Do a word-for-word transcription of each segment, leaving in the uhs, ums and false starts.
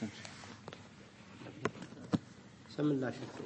بسم الله شكرا.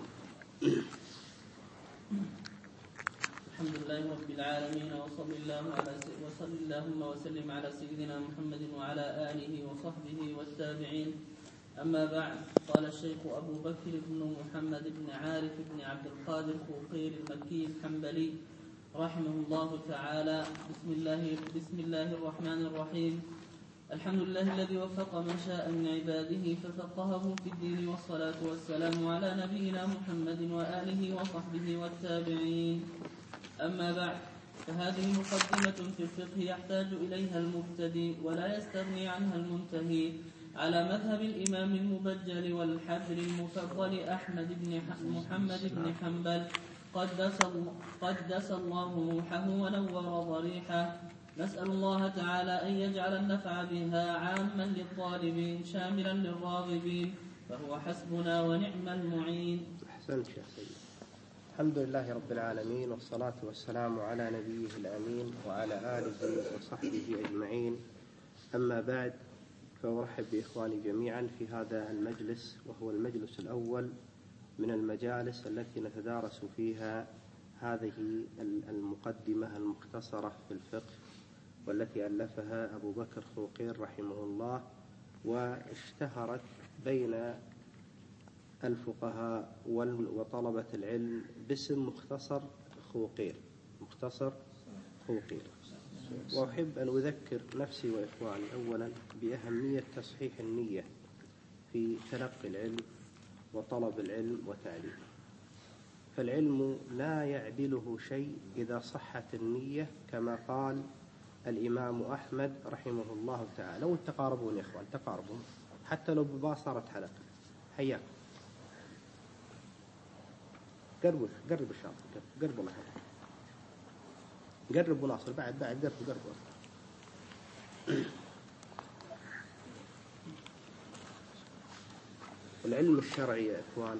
الحمد لله رب العالمين، وصلى الله على وصلى اللهم وسلم على سيدنا محمد وعلى آله وصحبه والتابعين. أما بعد، قال الشيخ أبو بكر بن محمد بن عارف بن عبد القادر خوقير المكي الحنبلي رحمه الله تعالى: بسم الله بسم الله الرحمن الرحيم. الحمد لله الذي وفق من شاء من عباده ففقهه في الدين، والصلاة والسلام على نبينا محمد وآله وصحبه والتابعين. أما بعد، فهذه مقدمة في الفقه يحتاج إليها المبتدئ ولا يستغني عنها المنتهي، على مذهب الإمام المبجل والحبر المفضل أحمد بن محمد بن حنبل قدس, قدس الله روحه ونور ضريحه. نسأل الله تعالى أن يجعل النفع بها عاما للطالبين شاملا للراغبين، فهو حسبنا ونعم المعين. أحسنت يا سيدي. الحمد لله رب العالمين، والصلاة والسلام على نبيه الأمين وعلى آله وصحبه أجمعين. أما بعد، فأرحب بإخواني جميعا في هذا المجلس، وهو المجلس الأول من المجالس التي نتدارس فيها هذه المقدمة المختصرة في الفقه، والتي ألفها أبو بكر خوقير رحمه الله، واشتهرت بين الفقهاء وطلبة العلم باسم مختصر خوقير مختصر خوقير. وأحب أن أذكر نفسي وإخواني أولا بأهمية تصحيح النية في تلقي العلم وطلب العلم وتعليمه، فالعلم لا يعدله شيء إذا صحت النية، كما قال الإمام أحمد رحمه الله تعالى. والتقاربون يا إخوان، تقاربون حتى لو ببا صارت حلقة. حياكم، قربوا قرب الشاطئ، قربوا الله قرب وناصر، بعد بعد قربوا قربوا. العلم الشرعي يا إخوان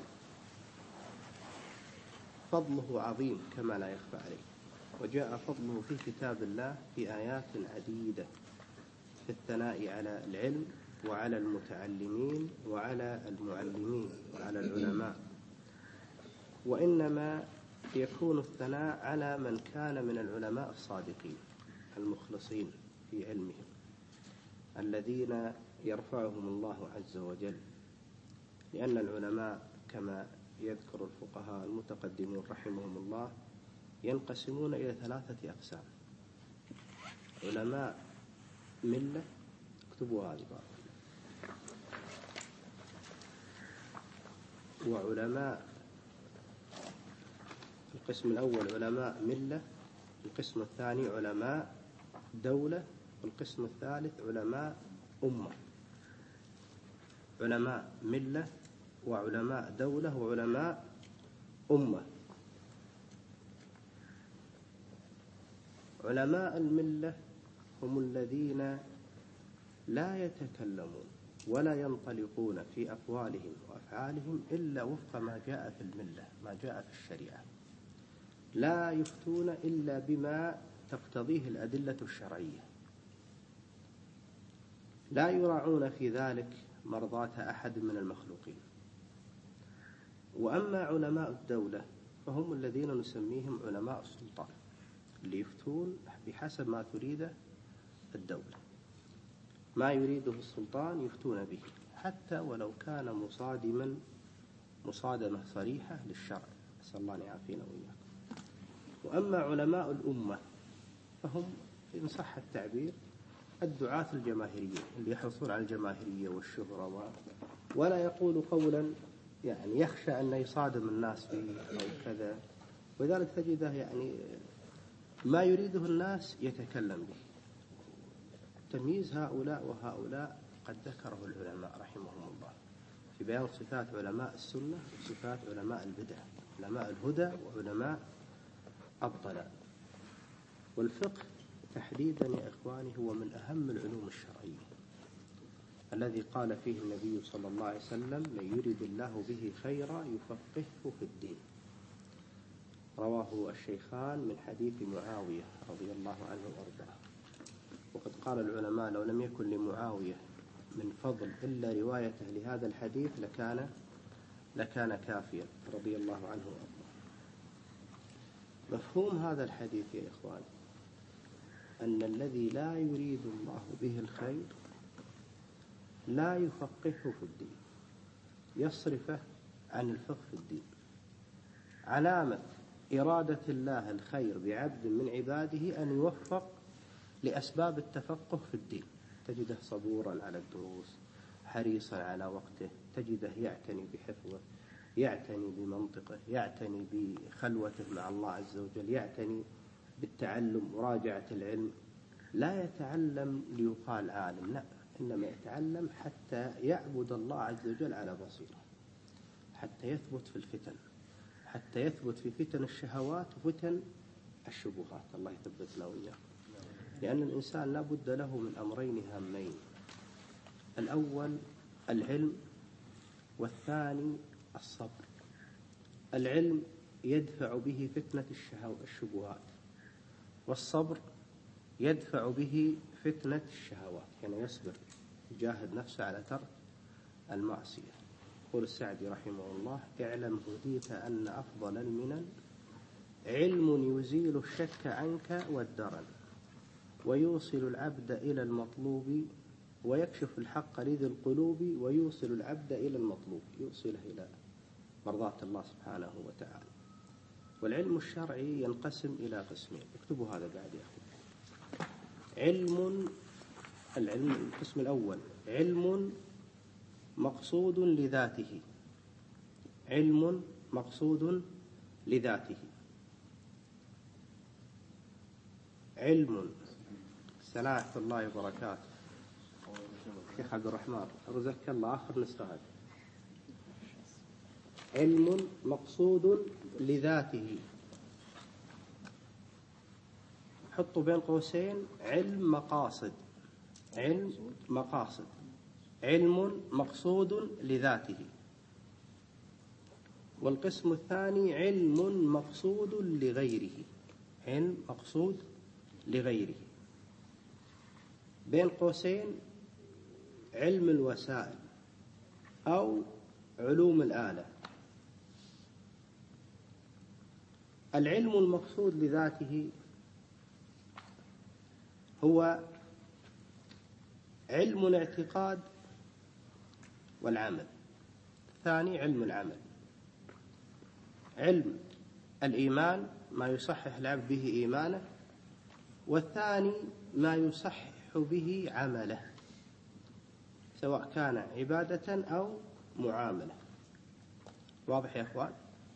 فضله عظيم كما لا يخفى عليه، وجاء فضله في كتاب الله في آيات عديدة في الثناء على العلم وعلى المتعلمين وعلى المعلمين وعلى العلماء. وإنما يكون الثناء على من كان من العلماء الصادقين المخلصين في علمهم، الذين يرفعهم الله عز وجل، لأن العلماء كما يذكر الفقهاء المتقدمون رحمهم الله ينقسمون إلى ثلاثة أقسام: علماء ملة، اكتبوا هذه بقى، وعلماء القسم الأول علماء ملة، القسم الثاني علماء دولة، والقسم الثالث علماء أمة. علماء ملة وعلماء دولة وعلماء أمة. علماء الملة هم الذين لا يتكلمون ولا ينطلقون في أقوالهم وأفعالهم إلا وفق ما جاء في الملة، ما جاء في الشريعة، لا يفتون إلا بما تقتضيه الأدلة الشرعية، لا يراعون في ذلك مرضاة أحد من المخلوقين. وأما علماء الدولة فهم الذين نسميهم علماء السلطان، اللي يفتون بحسب ما تريده الدولة، ما يريده السلطان يفتون به، حتى ولو كان مصادما مصادمة صريحة للشرع، نسأل الله أن يعافينا وإياكم. وأما علماء الأمة فهم إن صح التعبير الدعاة الجماهيريين، اللي يحرصون على الجماهيرية والشهرة و... ولا يقول قولا يعني يخشى أن يصادم الناس فيه أو كذا، وذلك تجده يعني ما يريده الناس يتكلم به. تمييز هؤلاء وهؤلاء قد ذكره العلماء رحمهم الله في بيان صفات علماء السنة وصفات علماء البدع، علماء الهدى وعلماء الضلال. والفقه تحديدا يا إخواني هو من أهم العلوم الشرعية، الذي قال فيه النبي صلى الله عليه وسلم: من يريد الله به خيرا يفقهه في الدين. رواه الشيخان من حديث معاوية رضي الله عنه وارضاه. وقد قال العلماء: لو لم يكن لمعاوية من فضل إلا روايته لهذا الحديث لكان لكان كافيا رضي الله عنه وأرضاه. مفهوم هذا الحديث يا إخوان أن الذي لا يريد الله به الخير لا يفقهه في الدين، يصرفه عن الفقه في الدين. علامة إرادة الله الخير بعبد من عباده أن يوفق لأسباب التفقه في الدين، تجده صبورا على الدروس، حريصا على وقته، تجده يعتني بحفظه، يعتني بمنطقه، يعتني بخلوته مع الله عز وجل، يعتني بالتعلم مراجعة العلم. لا يتعلم ليقال عالم، لا، إنما يتعلم حتى يعبد الله عز وجل على بصيرة، حتى يثبت في الفتن، حتى يثبت في فتن الشهوات وفتن الشبهات. الله يثبتنا وإياكم. لأن الإنسان لا بد له من أمرين هامين: الأول العلم، والثاني الصبر. العلم يدفع به فتنة الشبهات، والصبر يدفع به فتنة الشهوات، يعني يصبر، يجاهد نفسه على ترك المعصية. يقول السعدي رحمه الله: اعلم هديت أن أفضل المنن علم يزيل الشك عنك والدرن، ويوصل العبد إلى المطلوب، ويكشف الحق لذي القلوب، ويوصل العبد إلى المطلوب، يوصله إلى مرضاة الله سبحانه وتعالى. والعلم الشرعي ينقسم إلى قسمين، اكتبوا هذا بعد يا أخوة. علم العلم القسم الأول علم مقصود لذاته، علم مقصود لذاته. علم سلام الله وبركاته شيخ عبد الرحمن رزقك الله، آخر نسخة هذه. علم مقصود لذاته، حطوا بين قوسين علم مقاصد، علم مقاصد، علم مقصود لذاته. والقسم الثاني علم مقصود لغيره، علم مقصود لغيره، بين قوسين علم الوسائل أو علوم الآلة. العلم المقصود لذاته هو علم الاعتقاد والعمل. الثاني علم العمل، علم الإيمان ما يصحح العبد به إيمانه، والثاني ما يصحح به عمله سواء كان عبادة أو معاملة. واضح يا أخوان؟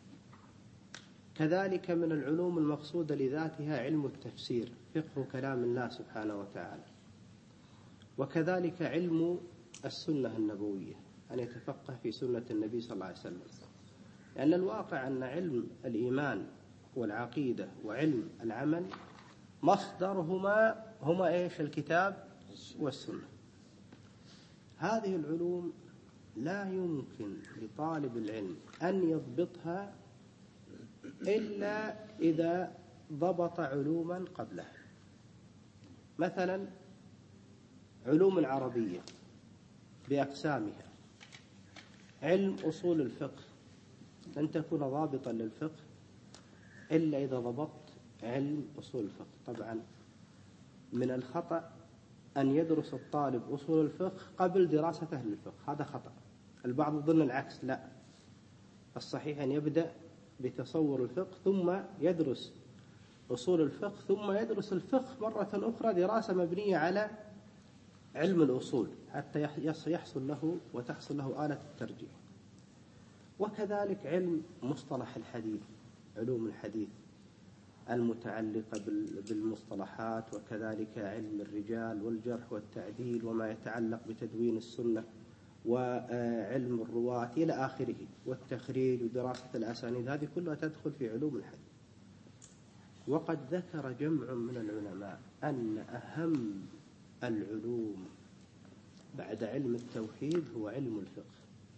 كذلك من العلوم المقصودة لذاتها علم التفسير، فقه كلام الله سبحانه وتعالى. وكذلك علم السنة النبوية، أن يتفقه في سنة النبي صلى الله عليه وسلم. لأن الواقع أن علم الإيمان والعقيدة وعلم العمل مصدرهما هما إيش؟ الكتاب والسنة. هذه العلوم لا يمكن لطالب العلم أن يضبطها إلا إذا ضبط علوما قبلها. مثلا علوم العربية بأقسامها، علم أصول الفقه، لن تكون ضابطا للفقه إلا إذا ضبطت علم أصول الفقه. طبعا من الخطأ أن يدرس الطالب أصول الفقه قبل دراسته للفقه، هذا خطأ. البعض يظن العكس، لا، الصحيح أن يبدأ بتصور الفقه ثم يدرس أصول الفقه، ثم يدرس الفقه مرة أخرى دراسة مبنية على علم الأصول حتى يحصل له وتحصل له آلة الترجيح. وكذلك علم مصطلح الحديث، علوم الحديث المتعلقة بالمصطلحات، وكذلك علم الرجال والجرح والتعديل وما يتعلق بتدوين السنة وعلم الرواة إلى آخره، والتخريج ودراسة الأسانيد، هذه كلها تدخل في علوم الحديث. وقد ذكر جمع من العلماء أن أهم العلوم بعد علم التوحيد هو علم الفقه،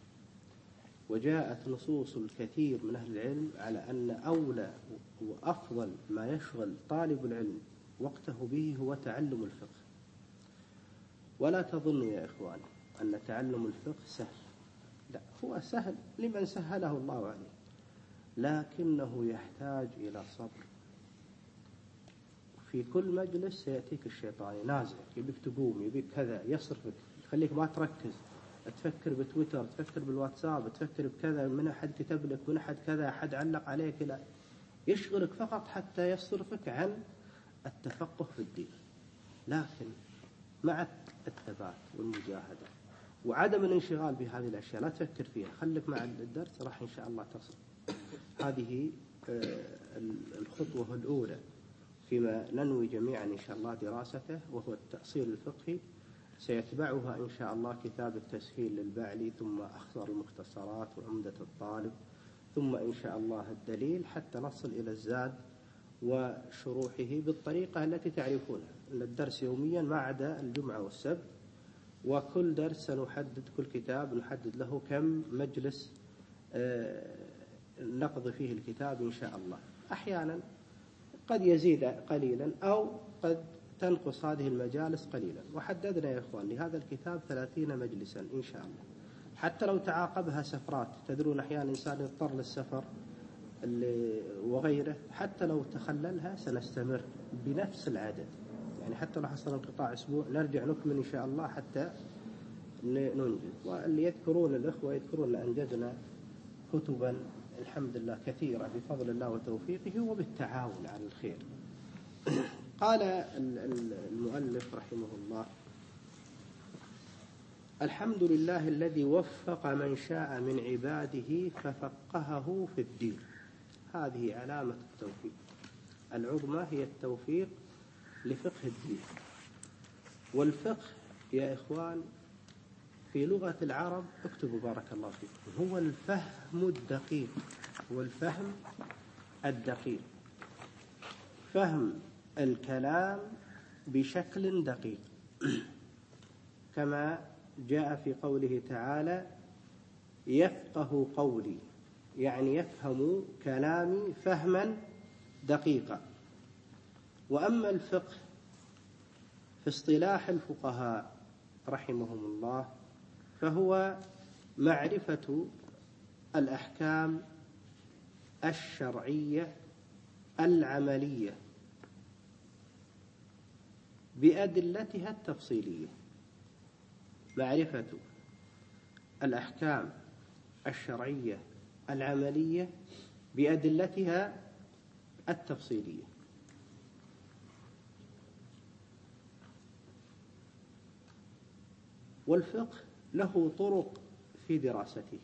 وجاءت نصوص الكثير من أهل العلم على أن أولى وأفضل ما يشغل طالب العلم وقته به هو تعلم الفقه. ولا تظنوا يا إخواني أن تعلم الفقه سهل، لا، هو سهل لمن سهله الله عليه، لكنه يحتاج إلى صبر. في كل مجلس سيأتيك الشيطان ينازعك، يبيك تقوم، يبيك كذا، يصرفك، يخليك ما تركز، تفكر بتويتر، تفكر بالواتساب، تفكر بكذا، من أحد كتب لك، من أحد كذا، أحد علق عليك، لا، يشغلك فقط حتى يصرفك عن التفقه في الدين. لكن مع الثبات والمجاهدة وعدم الانشغال بهذه الأشياء، لا تفكر فيها، خلك مع الدرس، راح إن شاء الله تصل. هذه الخطوة الأولى فيما ننوي جميعا إن شاء الله دراسته، وهو التأصيل الفقهي. سيتبعها إن شاء الله كتاب التسهيل للبعلي، ثم أختصر المختصرات وعمدة الطالب، ثم إن شاء الله الدليل، حتى نصل إلى الزاد وشروحه بالطريقة التي تعرفونها. الدرس يوميا ما عدا الجمعة والسبت، وكل درس سنحدد، كل كتاب نحدد له كم مجلس نقضي فيه الكتاب إن شاء الله. أحيانا قد يزيد قليلا أو قد تنقص هذه المجالس قليلا، وحددنا يا إخوان لهذا الكتاب ثلاثين مجلسا إن شاء الله، حتى لو تعاقبها سفرات. تدرون أحيانا الإنسان يضطر للسفر وغيره، حتى لو تخللها سنستمر بنفس العدد، يعني حتى لو حصل انقطاع أسبوع نرجع نكمل إن شاء الله حتى ننجز. واللي يذكرون الأخوة يذكرون أن أنجزنا كتبا الحمد لله كثيرة بفضل الله وتوفيقه وبالتعاون على الخير. قال المؤلف رحمه الله: الحمد لله الذي وفق من شاء من عباده ففقهه في الدين. هذه علامة التوفيق العظمى، هي التوفيق لفقه الدين. والفقه يا إخوان في لغة العرب، اكتبوا بارك الله فيكم، هو الفهم الدقيق، هو الفهم الدقيق، فهم الكلام بشكل دقيق، كما جاء في قوله تعالى: يفقه قولي، يعني يفهم كلامي فهما دقيقا. وأما الفقه في اصطلاح الفقهاء رحمهم الله فهو معرفة الأحكام الشرعية العملية بأدلتها التفصيلية. معرفة الأحكام الشرعية العملية بأدلتها التفصيلية. والفقه له طرق في دراسته،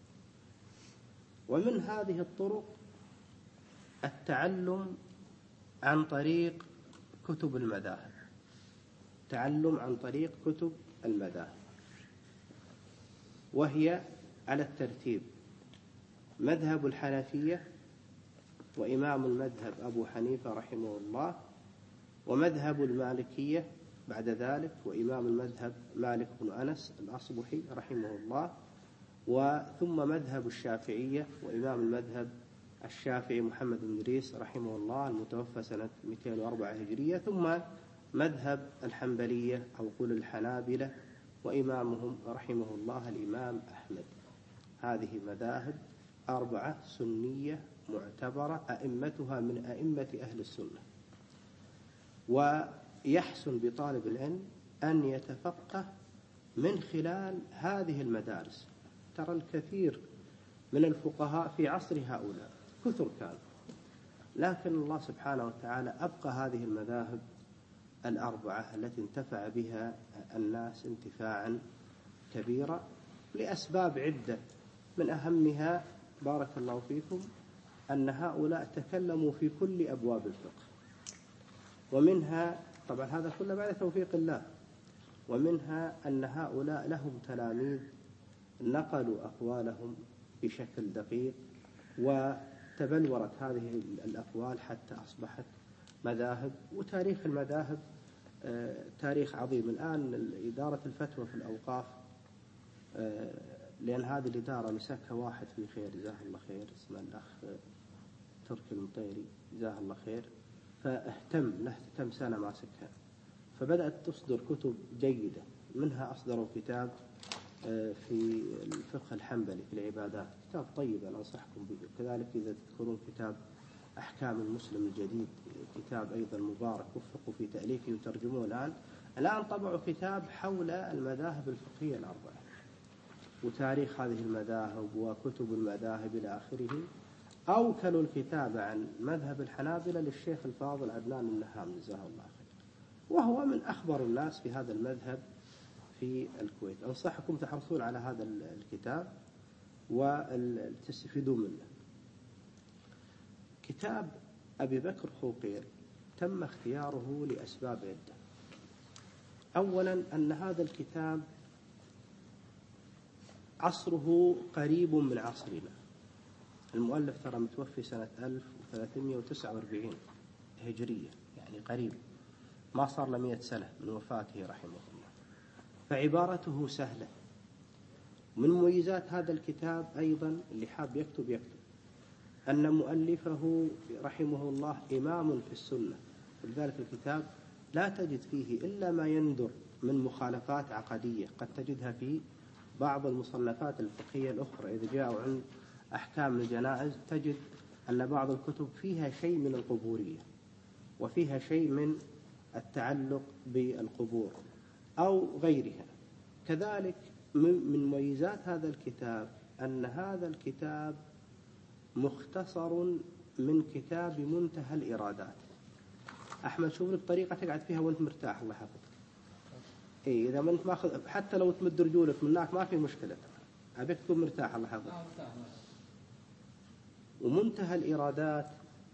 ومن هذه الطرق التعلم عن طريق كتب المذاهب، تعلم عن طريق كتب المذاهب، وهي على الترتيب: مذهب الحنفية وإمام المذهب أبو حنيفة رحمه الله، ومذهب المالكية بعد ذلك وإمام المذهب مالك بن أنس الأصبحي رحمه الله، وثم مذهب الشافعية وإمام المذهب الشافعي محمد بن إدريس رحمه الله المتوفى سنة مئتين وأربعة هجرية، ثم مذهب الحنبلية أو قل الحنابلة وإمامهم رحمه الله الإمام أحمد. هذه مذاهب أربعة سنية معتبرة، أئمتها من أئمة أهل السنة. ويحسن بطالب العلم أن يتفقه من خلال هذه المدارس. ترى الكثير من الفقهاء في عصر هؤلاء كثر كانوا، لكن الله سبحانه وتعالى أبقى هذه المذاهب الأربعة التي انتفع بها الناس انتفاعا كبيرا لأسباب عدة، من أهمها بارك الله فيكم أن هؤلاء تكلموا في كل أبواب الفقه، ومنها طبعا هذا كله بعد توفيق الله، ومنها أن هؤلاء لهم تلاميذ نقلوا أقوالهم بشكل دقيق، وتبلورت هذه الأقوال حتى أصبحت مذاهب. وتاريخ المذاهب تاريخ عظيم. الآن إدارة الفتوى في الأوقاف، لأن هذه الإدارة مسكها واحد في خير جزاه الله خير، اسمه الأخ تركي المطيري جزاه الله خير، فاهتم له اهتم سنة ماسكها، فبدأت تصدر كتب جيدة. منها أصدروا كتاب في الفقه الحنبلي في العبادات، كتاب طيب أنا أنصحكم به. كذلك إذا تذكرون كتاب أحكام المسلم الجديد، كتاب أيضا مبارك وفقوا في تأليفه وترجموه الآن. الآن طبعوا كتاب حول المذاهب الفقهية الأربعة وتاريخ هذه المذاهب وكتب المذاهب إلى آخره. أوكلوا الكتاب عن مذهب الحنابلة للشيخ الفاضل عدنان النهام جزاه الله خير، وهو من أخبر الناس في هذا المذهب في الكويت. أنصحكم تحرصون على هذا الكتاب وتستفيدون منه. كتاب أبي بكر خوقير تم اختياره لأسباب عدة. أولا أن هذا الكتاب عصره قريب من عصرنا. المؤلف ترى متوفي سنة ألف وثلاثمائة وتسعة وأربعين هجرية، يعني قريب، ما صار له مئة سنة من وفاته رحمه الله. فعبارته سهلة. من مميزات هذا الكتاب أيضا اللي حاب يكتب يكتب أن مؤلفه رحمه الله إمام في السنة، ولذلك الكتاب لا تجد فيه إلا ما يندر من مخالفات عقدية قد تجدها في بعض المصنفات الفقهية الأخرى. إذا جاءوا عند أحكام الجنائز تجد أن بعض الكتب فيها شيء من القبورية وفيها شيء من التعلق بالقبور أو غيرها. كذلك من مميزات هذا الكتاب أن هذا الكتاب مختصر من كتاب منتهى الإرادات. أحمد شوف لك طريقة تقعد فيها وأنت مرتاح الله يحفظك. إيه إذا ما أنت ماخذ حتى لو تمد رجولك من هناك ما في مشكلة، أبيك تكون مرتاح الله يحفظك. ومنتهى الإرادات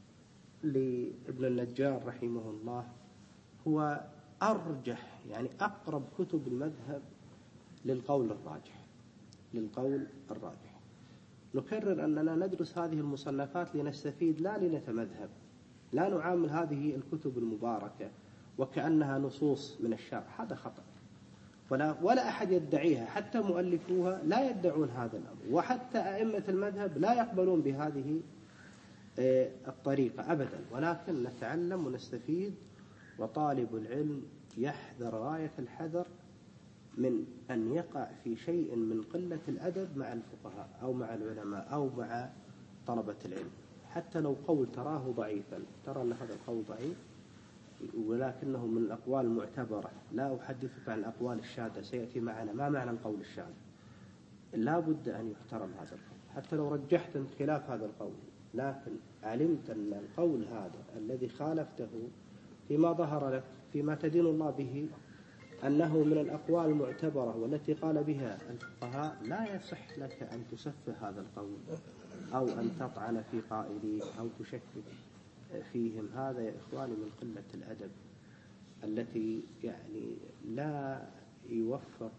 لابن النجار رحمه الله هو أرجح، يعني أقرب كتب المذهب للقول الراجح للقول الراجح. نكرر أننا ندرس هذه المصنفات لنستفيد لا لنتمذهب، لا نعامل هذه الكتب المباركة وكأنها نصوص من الشرع، هذا خطأ. ولا, ولا أحد يدعيها، حتى مؤلفوها لا يدعون هذا الأمر، وحتى أئمة المذهب لا يقبلون بهذه الطريقة أبدا. ولكن نتعلم ونستفيد، وطالب العلم يحذر غاية الحذر من أن يقع في شيء من قلة الأدب مع الفقهاء أو مع العلماء أو مع طلبة العلم، حتى لو قول تراه ضعيفا، ترى أن هذا القول ضعيف ولكنه من الأقوال المعتبرة. لا أحدثك عن الأقوال الشاذة، سيأتي معنا ما معنى القول الشاذ. لا بد أن يحترم هذا القول حتى لو رجحت خلاف هذا القول، لكن علمت أن القول هذا الذي خالفته فيما ظهر لك فيما تدين الله به أنه من الأقوال المعتبرة والتي قال بها الفقهاء، لا يصح لك أن تسفه هذا القول أو أن تطعن في قائليه أو تشكك فيهم. هذا يا إخواني من قلة الأدب التي يعني لا يوفق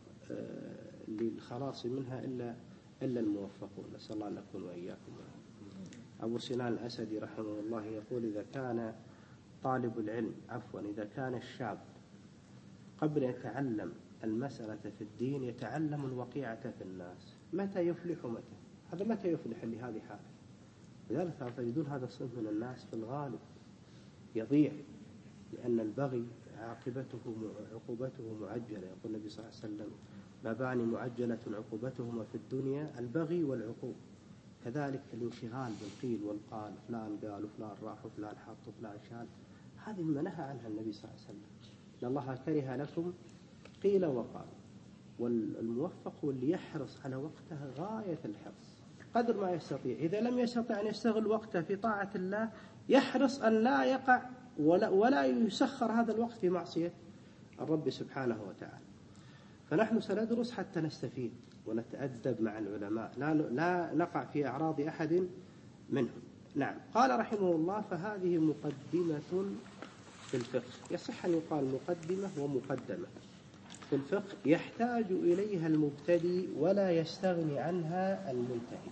للخلاص منها إلا إلا الموفقون، نسأل الله أن نكون وإياكم. أبو سنان الأسدي رحمه الله يقول: إذا كان طالب العلم عفوا إذا كان الشاب قبل يتعلم المسألة في الدين يتعلم الوقيعة في الناس، متى يفلح متى هذا متى يفلح لهذه حاله. لذلك تجدون هذا الصنف من الناس في الغالب يضيع، لأن البغي عاقبته عقوبته معجلة. يقول النبي صلى الله عليه وسلم: بابان معجلة عقوبتهما في الدنيا البغي والعقوق. كذلك الانشغال بالقيل والقال، فلان قال وفلان راح وفلان حط وفلان شال، هذه ما نهى عنها النبي صلى الله عليه وسلم. إن الله كره لكم قيل وقال. والموفق هو اللي يحرص على وقته غاية الحرص قدر ما يستطيع. إذا لم يستطع أن يستغل وقته في طاعة الله يحرص أن لا يقع ولا, ولا يسخر هذا الوقت في معصية الرب سبحانه وتعالى. فنحن سندرس حتى نستفيد ونتأدب مع العلماء، لا, لا نقع في أعراض أحد منهم. نعم. قال رحمه الله: فهذه مقدمة في الفقه. يصح أن يقال مقدمة ومقدمة في الفقه يحتاج إليها المبتدئ ولا يستغني عنها المنتهي.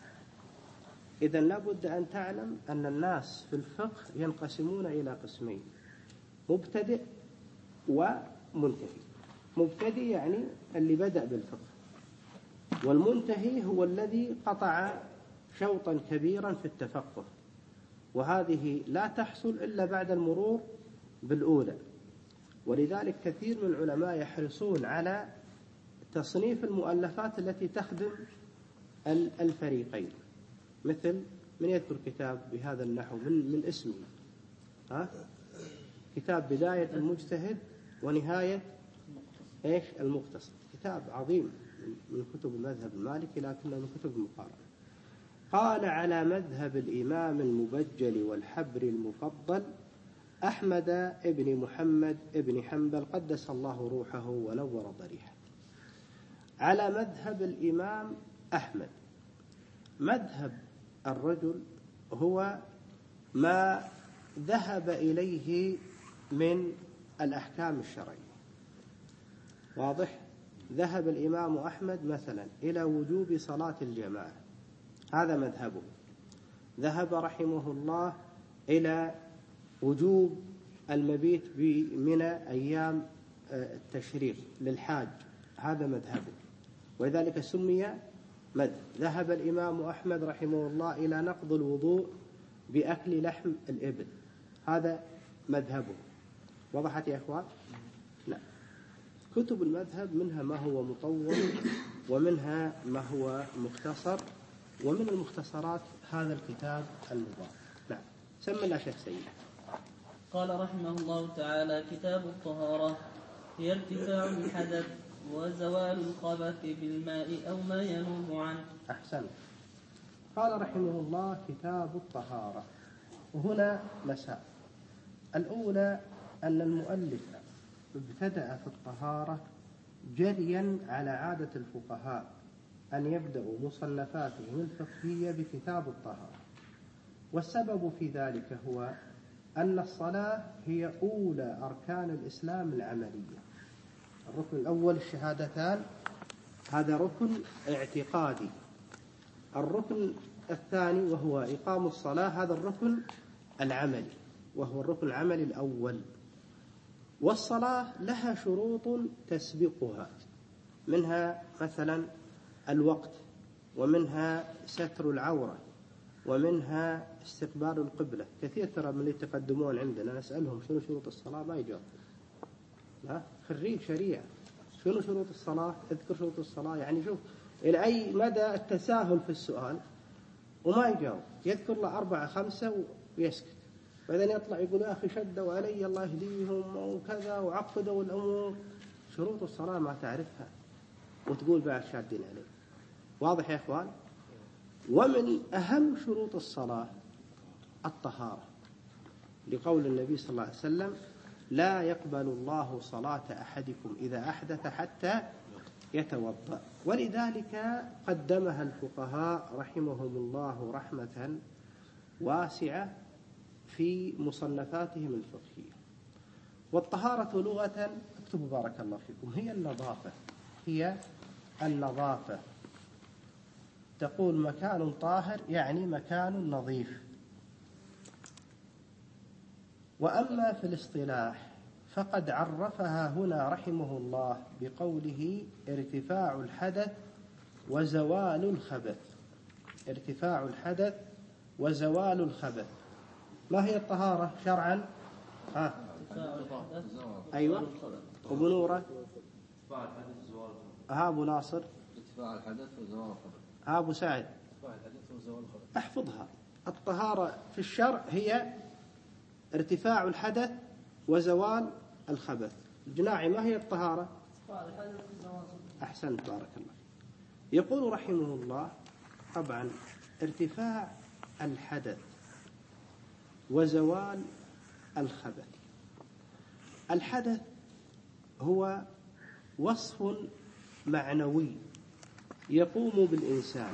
إذن لابد أن تعلم أن الناس في الفقه ينقسمون إلى قسمين: مبتدئ ومنتهي. مبتدئ يعني اللي بدأ بالفقه، والمنتهي هو الذي قطع شوطا كبيرا في التفقه، وهذه لا تحصل إلا بعد المرور بالأولى. ولذلك كثير من العلماء يحرصون على تصنيف المؤلفات التي تخدم الفريقين، مثل من يذكر كتاب بهذا النحو من من اسمه؟ ها؟ كتاب بداية المجتهد ونهاية ايش؟ المقتصد، كتاب عظيم من كتب المذهب المالكي لكنه من كتب المقارنة. قال: على مذهب الإمام المبجل والحبر المفضل أحمد ابن محمد ابن حنبل قدس الله روحه ونور ضريحه. على مذهب الإمام أحمد. مذهب الرجل هو ما ذهب إليه من الأحكام الشرعية. واضح؟ ذهب الإمام أحمد مثلا إلى وجوب صلاة الجماعة، هذا مذهبه. ذهب رحمه الله إلى وجوب المبيت بمنى أيام التشريق للحاج، هذا مذهبه، ولذلك سمي مذهب. ذهب الإمام أحمد رحمه الله إلى نقض الوضوء بأكل لحم الإبل، هذا مذهبه. وضحت يا أخوان؟ لا. كتب المذهب منها ما هو مطول ومنها ما هو مختصر، ومن المختصرات هذا الكتاب المبارك. نعم. سم الله شيخ سيد. قال رحمه الله تعالى: كتاب الطهارة هي ارتفاع الحدث وزوال الخبث بالماء أو ما ينوب عنه. أحسن. قال رحمه الله: كتاب الطهارة. وهنا مسائل. الأولى أن المؤلف ابتدأ في الطهارة جريا على عادة الفقهاء أن يبدأوا مصنفاتهم الفقهية بكتاب الطهارة، والسبب في ذلك هو أن الصلاة هي أولى أركان الإسلام العملية. الركن الأول الشهادتان، هذا ركن اعتقادي. الركن الثاني وهو إقام الصلاة، هذا الركن العملي وهو الركن العملي الأول. والصلاة لها شروط تسبقها، منها مثلا الوقت، ومنها ستر العورة، ومنها استقبال القبلة. كثير ترى من اللي يتقدمون عندنا نسألهم شنو شروط الصلاة ما يجاوب. لا، خريج شريعة شنو شروط الصلاة؟ اذكر شروط الصلاة. يعني شوف إلى أي مدى التساهل في السؤال، وما يجاوب، يذكر له أربعة خمسة ويسكت، بعدين يطلع يقول يا أخي شدوا علي الله يهديهم وكذا وعقدوا الأمور. شروط الصلاة ما تعرفها وتقول بعد شادين عليه. واضح يا إخوان؟ ومن أهم شروط الصلاة الطهارة، لقول النبي صلى الله عليه وسلم: لا يقبل الله صلاة أحدكم إذا أحدث حتى يتوضأ. ولذلك قدمها الفقهاء رحمهم الله رحمة واسعة في مصنفاتهم الفقهية. والطهارة لغة، اكتبوا بارك الله فيكم، هي النظافة، هي النظافة. تقول مكان طاهر يعني مكان نظيف. وأما في الاصطلاح فقد عرفها هنا رحمه الله بقوله: ارتفاع الحدث وزوال الخبث. ارتفاع الحدث وزوال الخبث. ما هي الطهارة شرعا؟ ها. أيوة. أبو نورة. ها أبو ناصر. ارتفاع الحدث وزوال الخبث. ها أبو سعد. احفظها. الطهارة في الشرع هي ارتفاع الحدث وزوال الخبث. الجناعي ما هي الطهارة؟ أحسنت بارك الله. يقول رحمه الله: طبعا ارتفاع الحدث وزوال الخبث. الحدث هو وصف معنوي يقوم بالإنسان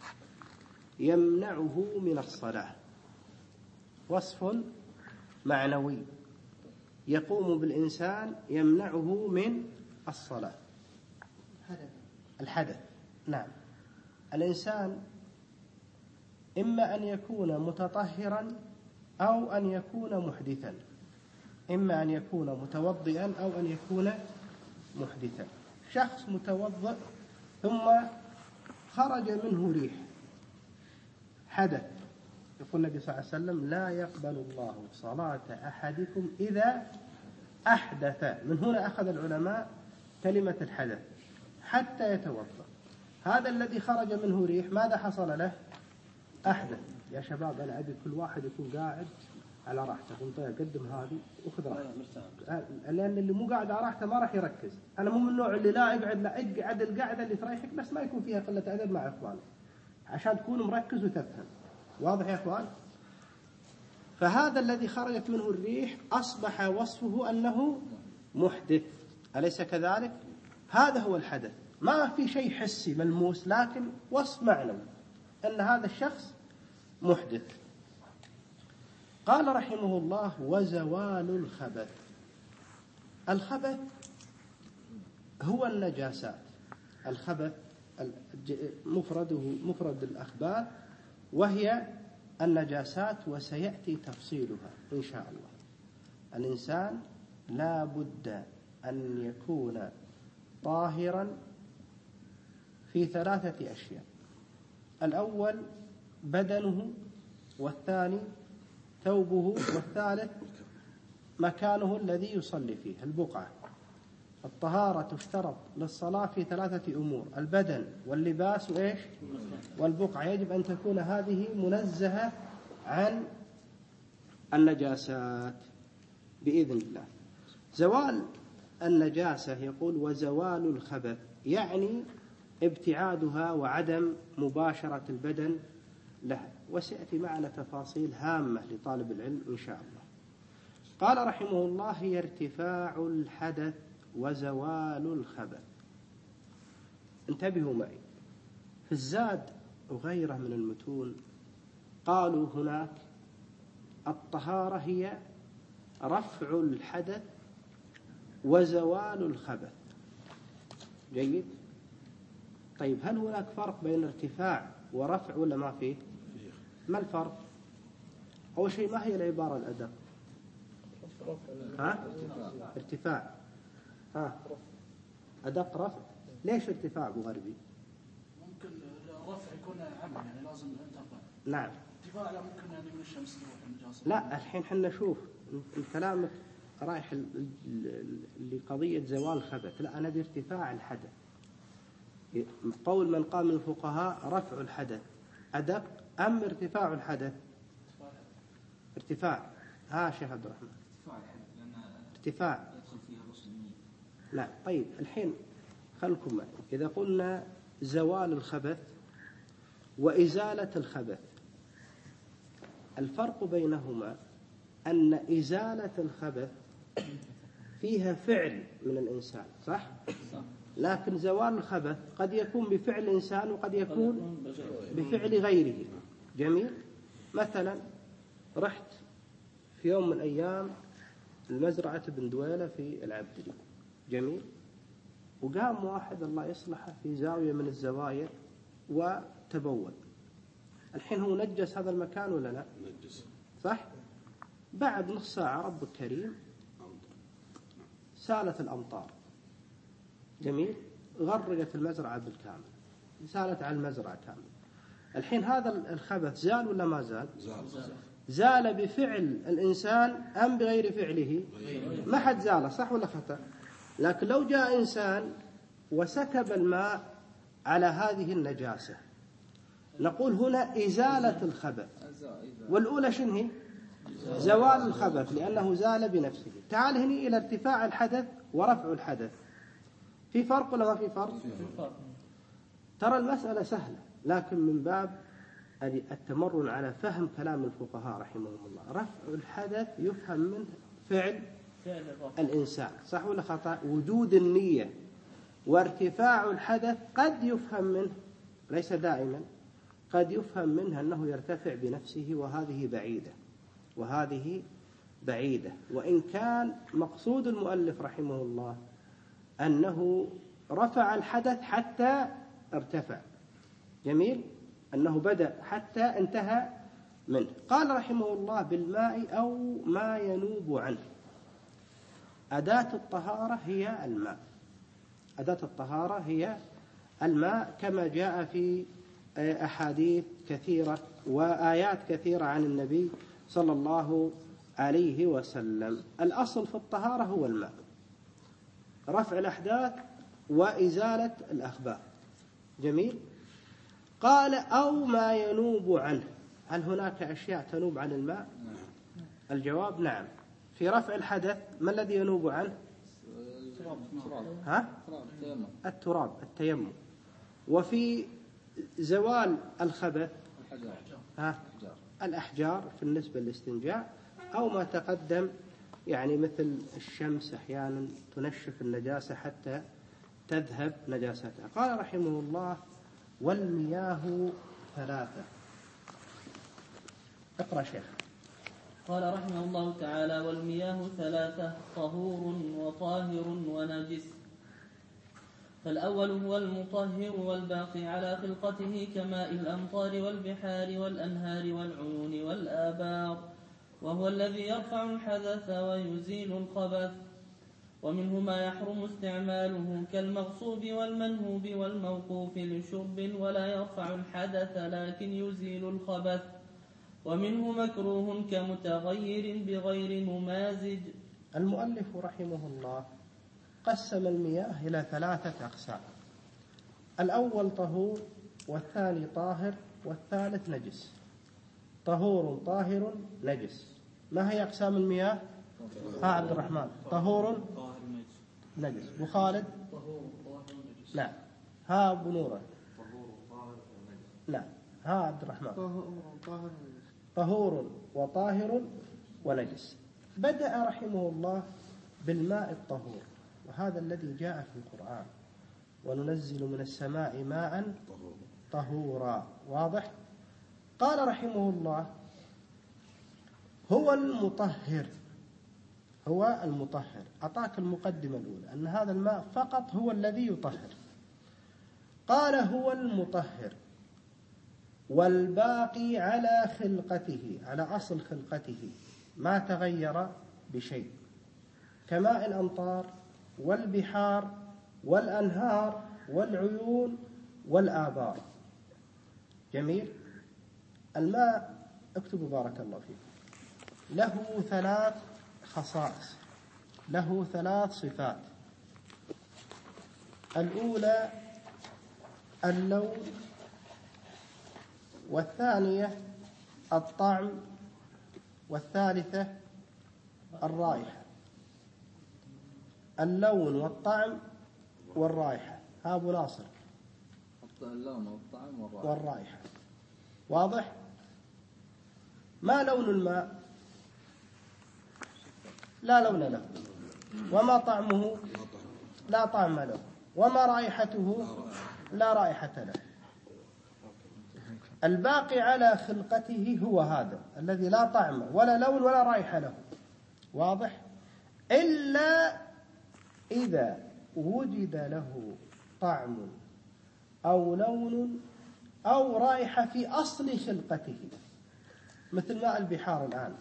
يمنعه من الصلاة. وصف معنوي يقوم بالإنسان يمنعه من الصلاة. الحدث. نعم. الإنسان إما أن يكون متطهرا أو أن يكون محدثا، إما أن يكون متوضئا أو أن يكون محدثا. شخص متوضئ ثم خرج منه ريح، حدث. يقول النبي صلى الله عليه وسلم: لا يقبل الله صلاة أحدكم إذا أحدث. من هنا أخذ العلماء كلمة الحدث. حتى يتوضأ. هذا الذي خرج منه ريح ماذا حصل له؟ أحدث. يا شباب أنا أبي كل واحد يكون قاعد على راحته. قمت قدم هذه وخذ راحتك، لأن اللي مو قاعد على راحته ما راح يركز. أنا مو من النوع اللي لا يقعد، لا اقعد القعدة اللي تريحك بس ما يكون فيها قلة أدب مع إخوانك عشان تكون مركز وتفهم. واضح يا إخوان؟ فهذا الذي خرجت منه الريح أصبح وصفه أنه محدث، أليس كذلك؟ هذا هو الحدث، ما في شيء حسي ملموس لكن وصف معنوي أن هذا الشخص محدث. قال رحمه الله: وزوال الخبث. الخبث هو النجاسات. الخبث مفرده مفرد الأخبار وهي النجاسات، وسيأتي تفصيلها إن شاء الله. الإنسان لا بد أن يكون طاهرا في ثلاثة أشياء: الأول بدنه، والثاني ثوبه، والثالث مكانه الذي يصلي فيه، البقعة. الطهارة تشترط للصلاة في ثلاثة أمور: البدن واللباس وإيش؟ والبقعة. يجب أن تكون هذه منزهة عن النجاسات بإذن الله. زوال النجاسة يقول: وزوال الخبث، يعني ابتعادها وعدم مباشرة البدن لها. وسيأتي معنا تفاصيل هامة لطالب العلم إن شاء الله. قال رحمه الله: هي ارتفاع الحدث وزوال الخبث. انتبهوا معي، في الزاد وغيره من المتون قالوا هناك الطهارة هي رفع الحدث وزوال الخبث. جيد؟ طيب هل هناك فرق بين ارتفاع ورفع ولا ما فيه؟ ما الفرق؟ أول شيء ما هي العبارة الأدق؟ ها؟ ارتفاع. ها؟ أدق رفع. ليش ارتفاع أبو غربي؟ ممكن الرفع يكون عام، يعني لازم ترفع. نعم. ارتفاع لا، ممكن يعني من الشمس تروح النجاسة. لا، الحين حنا شوف الكلام رايح لقضية زوال الخبث. لا، أنا بارتفاع الحدث. قول من قام من الفقهاء رفع الحدث أدق أم ارتفاع الحدث؟ ارتفاع. ها شيخ عبد الرحمن؟ ارتفاع. لا. طيب الحين خلكم معي. إذا قلنا زوال الخبث وإزالة الخبث، الفرق بينهما أن إزالة الخبث فيها فعل من الإنسان، صح؟ لكن زوال الخبث قد يكون بفعل الإنسان وقد يكون بفعل غيره. جميل؟ مثلا رحت في يوم من الأيام المزرعة بن دويلة في العبدلي، جميل؟ وقام واحد الله يصلحه في زاوية من الزوايا وتبول. الحين هو نجس هذا المكان ولا لا؟ نجس، صح؟ بعد نص ساعة رب الكريم سالت الأمطار، جميل؟ غرقت المزرعة بالكامل، سالت على المزرعة كامل. الحين هذا الخبث زال ولا ما زال؟ زال. زال بفعل الإنسان أم بغير فعله؟ ما حد زاله، صح ولا خطأ؟ لكن لو جاء إنسان وسكب الماء على هذه النجاسة نقول هنا إزالة الخبث، والأولى شنو هي؟ زوال الخبث، لأنه زال بنفسه. تعال هنا إلى ارتفاع الحدث ورفع الحدث، في فرق ولا ما في فرق؟ ترى المسألة سهلة، لكن من باب التمرن على فهم كلام الفقهاء رحمهم الله. رفع الحدث يفهم منه فعل الإنسان، صح ولا خطأ؟ وجود النية. وارتفاع الحدث قد يفهم منه، ليس دائما، قد يفهم منه أنه يرتفع بنفسه، وهذه بعيدة وهذه بعيدة. وإن كان مقصود المؤلف رحمه الله أنه رفع الحدث حتى ارتفع، جميل؟ أنه بدأ حتى انتهى منه. قال رحمه الله: بالماء أو ما ينوب عنه. أداة الطهارة هي الماء، أداة الطهارة هي الماء، كما جاء في أحاديث كثيرة وآيات كثيرة عن النبي صلى الله عليه وسلم. الأصل في الطهارة هو الماء. رفع الأحداث وإزالة الأخبار. جميل. قال أو ما ينوب عنه. هل هناك أشياء تنوب عن الماء؟ الجواب نعم. في رفع الحدث ما الذي ينوب عنه؟ ها؟ التراب، التيمم. وفي زوال الخبث ها؟ الأحجار في النسبة للاستنجاء، أو ما تقدم يعني مثل الشمس أحيانا تنشف النجاسة حتى تذهب نجاستها. قال رحمه الله والمياه ثلاثة. اقرأ شيخ. قال رحمه الله تعالى والمياه ثلاثة طهور وطاهر ونجس. فالأول هو المطهر والباقي على خلقته كماء الأمطار والبحار والأنهار والعيون والآبار، وهو الذي يرفع الحدث ويزيل الخبث. ومنه ما يحرم استعماله كالمغصوب والمنهوب والموقوف لشرب ولا يرفع الحدث لكن يزيل الخبث. ومنه مكروه كمتغير بغير ممازج. المؤلف رحمه الله قسم المياه إلى ثلاثة أقسام. الأول طهور، والثاني طاهر، والثالث نجس. طهور طاهر نجس. ما هي أقسام المياه؟ ها عبد الرحمن. طهور نجس. أبو خالد. نعم. ها أبو نورة. نعم. ها عبد الرحمن. طهور وطاهر ونجس. بدأ رحمه الله بالماء الطهور، وهذا الذي جاء في القرآن: وننزل من السماء ماء طهورا. واضح؟ قال رحمه الله هو المطهر. هو المطهر. أعطاك المقدمة الأولى أن هذا الماء فقط هو الذي يطهر. قال هو المطهر والباقي على خلقته، على أصل خلقته، ما تغير بشيء، كماء الأمطار والبحار والأنهار والعيون والآبار. جميل. الماء اكتبوا بارك الله فيكم له ثلاث خصائص، له ثلاث صفات. الأولى اللون، والثانية الطعم، والثالثة الرائحة. اللون والطعم والرائحة. ها أبو ناصر. اللون والطعم والرائحة. والرائحة. واضح؟ ما لون الماء؟ لا لون له. وما طعمه؟ لا طعم له. وما رائحته؟ لا رائحة له. الباقي على خلقته هو هذا الذي لا طعم ولا لون ولا رائحة له. واضح؟ إلا إذا وجد له طعم أو لون أو رائحة في أصل خلقته، مثل ماء البحار الآن.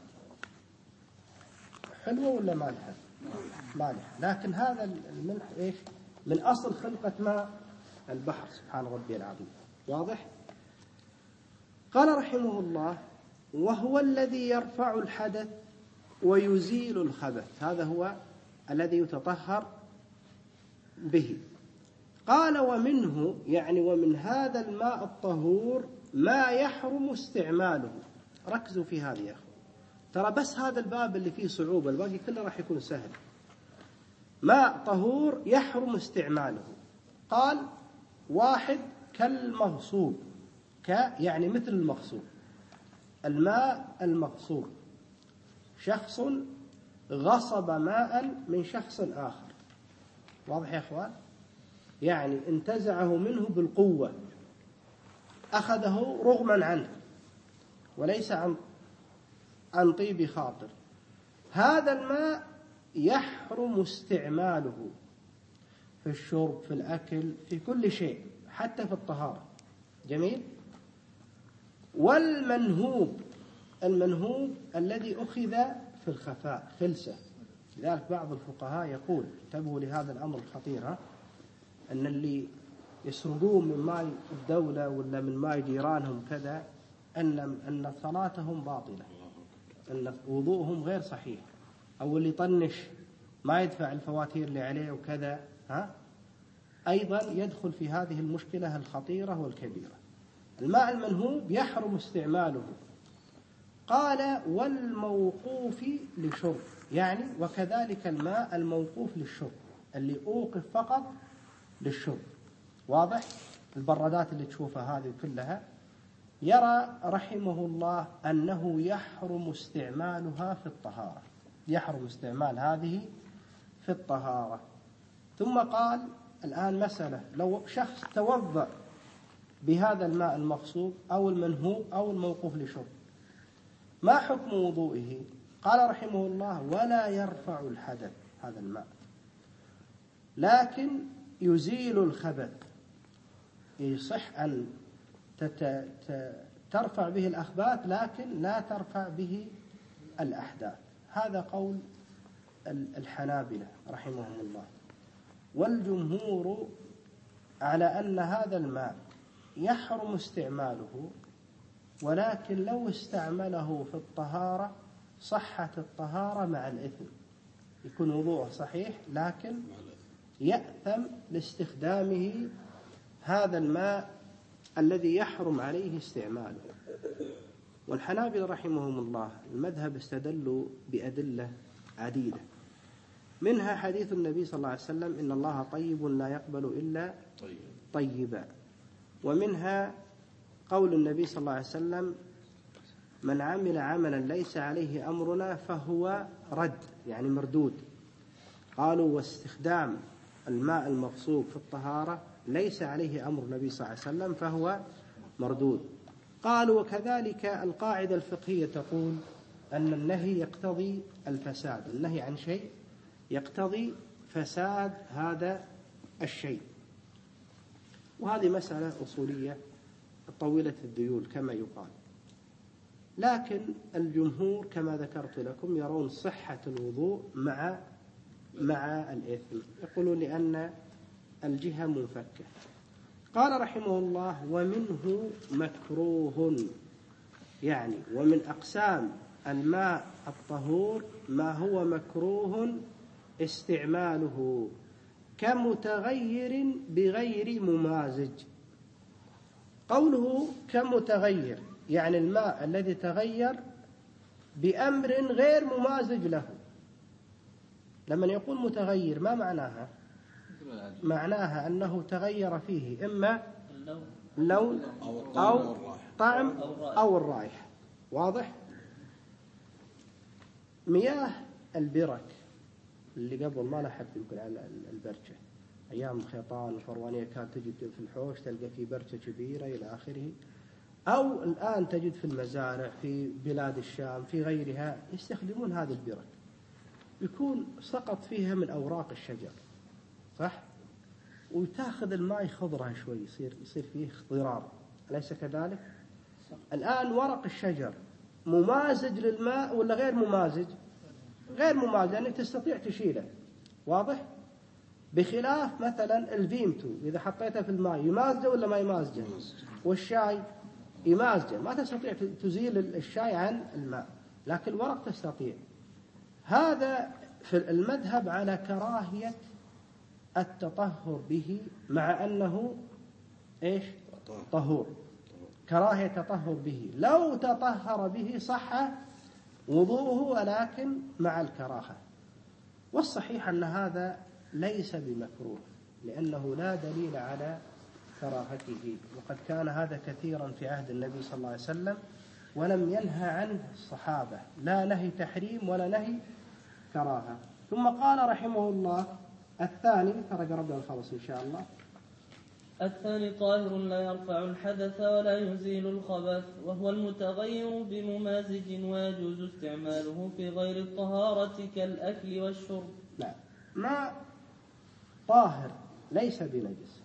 حلوة ولا مالحة؟ مالحة. لكن هذا الملح إيش؟ من أصل خلقة ماء البحر. سبحان ربي العظيم. واضح؟ قال رحمه الله وهو الذي يرفع الحدث ويزيل الخبث. هذا هو الذي يتطهر به. قال ومنه، يعني ومن هذا الماء الطهور، ما يحرم استعماله. ركزوا في هذه يا أخوة، ترى بس هذا الباب اللي فيه صعوبة، الباقي كله راح يكون سهل. ماء طهور يحرم استعماله. قال واحد كالمغصوب، ك يعني مثل المغصوب. الماء المغصوب شخص غصب ماء من شخص آخر. واضح يا أخوان؟ يعني انتزعه منه بالقوة، أخذه رغما عنه وليس عن عن طيب خاطر. هذا الماء يحرم استعماله في الشرب، في الأكل، في كل شيء، حتى في الطهارة. جميل. والمنهوب، المنهوب الذي أخذ في الخفاء، خلسة. لذلك بعض الفقهاء يقول، انتبهوا لهذا الأمر الخطير، أن اللي يسرقون من ماء الدولة ولا من ماء جيرانهم كذا، أن أن صلاتهم باطلة، أن وضوءهم غير صحيح. أو اللي يطنش ما يدفع الفواتير اللي عليه وكذا، ها أيضا يدخل في هذه المشكلة الخطيرة والكبيرة. الماء المنهوب يحرم استعماله. قال والموقوف لشرب، يعني وكذلك الماء الموقوف للشرب اللي أوقف فقط للشرب. واضح؟ البرادات اللي تشوفها هذه كلها يرى رحمه الله أنه يحرم استعمالها في الطهارة، يحرم استعمال هذه في الطهارة. ثم قال الآن مسألة، لو شخص توضأ بهذا الماء المغصوب أو المنهوب أو الموقوف لشرب ما حكم وضوئه؟ قال رحمه الله ولا يرفع الحدث هذا الماء، لكن يزيل الخبث. يصح أن ترفع به الأخباث لكن لا ترفع به الأحداث. هذا قول الحنابلة رحمهم الله. والجمهور على أن هذا الماء يحرم استعماله، ولكن لو استعمله في الطهارة صحت الطهارة مع الإثم، يكون وضوءه صحيح لكن يأثم لاستخدامه هذا الماء الذي يحرم عليه استعماله. والحنابلة رحمهم الله المذهب استدلوا بأدلة عديدة، منها حديث النبي صلى الله عليه وسلم إن الله طيب لا يقبل إلا طيبا، ومنها قول النبي صلى الله عليه وسلم من عمل عملا ليس عليه أمرنا فهو رد، يعني مردود. قالوا واستخدام الماء المغصوب في الطهارة ليس عليه أمر النبي صلى الله عليه وسلم فهو مردود. قالوا وكذلك القاعدة الفقهية تقول أن النهي يقتضي الفساد، النهي عن شيء يقتضي فساد هذا الشيء. وهذه مسألة أصولية طويلة الذيول كما يقال، لكن الجمهور كما ذكرت لكم يرون صحة الوضوء مع مع الإثم، يقولون لأن الجهة منفكة. قال رحمه الله ومنه مكروه، يعني ومن أقسام الماء الطهور ما هو مكروه استعماله كمتغير بغير ممازج. قوله كمتغير يعني الماء الذي تغير بأمر غير ممازج له. لما يقول متغير ما معناها؟ معناها أنه تغير فيه إما اللون أو طعم أو الرائحة. واضح؟ مياه البرك اللي قبل ما لحد يمكن على البركة، أيام الخيطان الفروانية كانت تجد في الحوش تلقى في بركة كبيرة إلى آخره، أو الآن تجد في المزارع في بلاد الشام في غيرها يستخدمون هذه البرك، يكون سقط فيها من أوراق الشجر، صح؟ وتاخذ الماء خضرها شوي، يصير يصير فيه اخضرار، أليس كذلك؟ الآن ورق الشجر ممازج للماء ولا غير ممازج؟ غير ممازج، يعني تستطيع تشيله. واضح؟ بخلاف مثلا الفيمتو إذا حطيته في الماء يمازجه ولا ما يمازجه؟ والشاي يمازجه، ما تستطيع تزيل الشاي عن الماء، لكن الورق تستطيع. هذا في المذهب على كراهية التطهر به مع أنه إيش؟ طهور، كراهية التطهر به. لو تطهر به صح وضوءه ولكن مع الكراهة. والصحيح أن هذا ليس بمكروه لأنه لا دليل على كراهته، وقد كان هذا كثيرا في عهد النبي صلى الله عليه وسلم ولم ينهى عنه الصحابة، لا نهي تحريم ولا نهي كراهة. ثم قال رحمه الله الثاني، ترى قربنا نخلص إن شاء الله. الثاني طاهر لا يرفع الحدث ولا يزيل الخبث، وهو المتغير بممازج ويجوز استعماله في غير الطهارة كالأكل والشرب. لا، ماء طاهر ليس بنجس،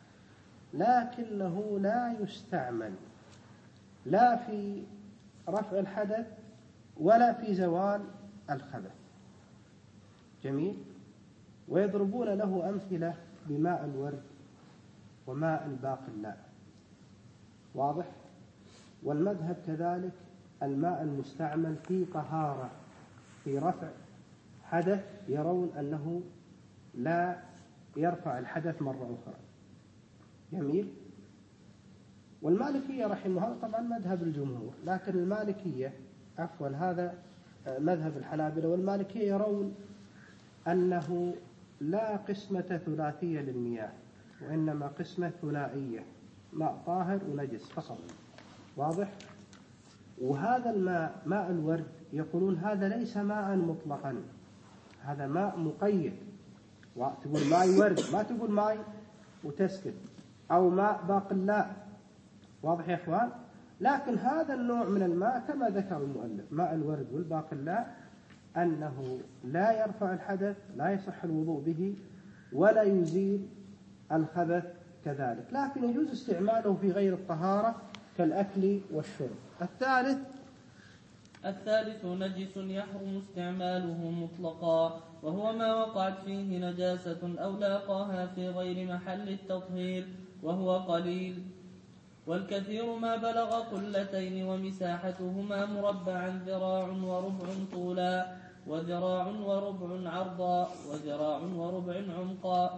لكنه لا يستعمل لا في رفع الحدث ولا في زوال الخبث. جميل. ويضربون له أمثلة بماء الورد وماء الباقلاء. واضح؟ والمذهب كذلك الماء المستعمل في طهارة في رفع حدث يرون أنه لا يرفع الحدث مرة أخرى. جميل. والمالكية رحمه الله طبعا مذهب الجمهور، لكن المالكية عفوا هذا مذهب الحنابلة، والمالكية يرون أنه لا قسمة ثلاثية للمياه، وإنما قسمة ثنائية، ماء طاهر ونجس فقط. واضح؟ وهذا الماء ماء الورد يقولون هذا ليس ماء مطلقا، هذا ماء مقيد. وتقول ماء ورد، ما تقول ماء وتسكت، أو ماء باقلاء. واضح يا إخوان؟ لكن هذا النوع من الماء كما ذكر المؤلف ماء الورد والباقلاء أنه لا يرفع الحدث، لا يصح الوضوء به، ولا يزيل الخبث كذلك، لكن يجوز استعماله في غير الطهارة كالأكل والشرب. الثالث الثالث نجس يحرم استعماله مطلقا، وهو ما وقعت فيه نجاسة أو لاقاها في غير محل التطهير، وهو قليل. والكثير ما بلغ قلتين ومساحتهما مربعا ذراع وربع طولا، وذراع وربع عرضا، وذراع وربع عمقا.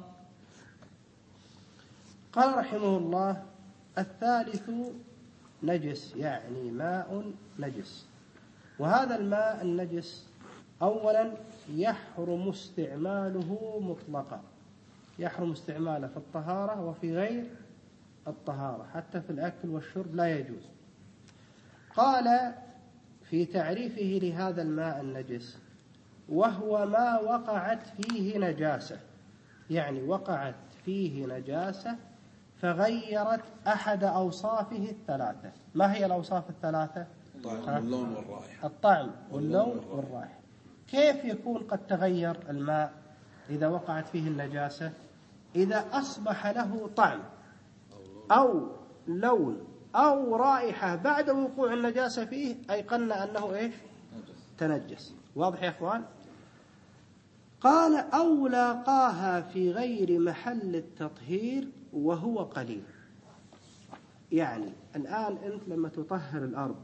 قال رحمه الله: الثالث نجس، يعني ماء نجس. وهذا الماء النجس أولا يحرم استعماله مطلقا، يحرم استعماله في الطهارة وفي غير الطهارة، حتى في الأكل والشرب لا يجوز. قال في تعريفه لهذا الماء النجس: وهو ما وقعت فيه نجاسة، يعني وقعت فيه نجاسة فغيرت أحد أوصافه الثلاثة. ما هي الأوصاف الثلاثة؟ الطعم واللون والرائحة. الطعم واللون والرائحة. كيف يكون قد تغير الماء إذا وقعت فيه النجاسة؟ إذا أصبح له طعم أو لون أو رائحة بعد وقوع النجاسة فيه أيقنا أنه إيش؟ تنجس. واضح يا إخوان؟ قال: أو لاقاها في غير محل التطهير وهو قليل. يعني الآن أنت لما تطهر الأرض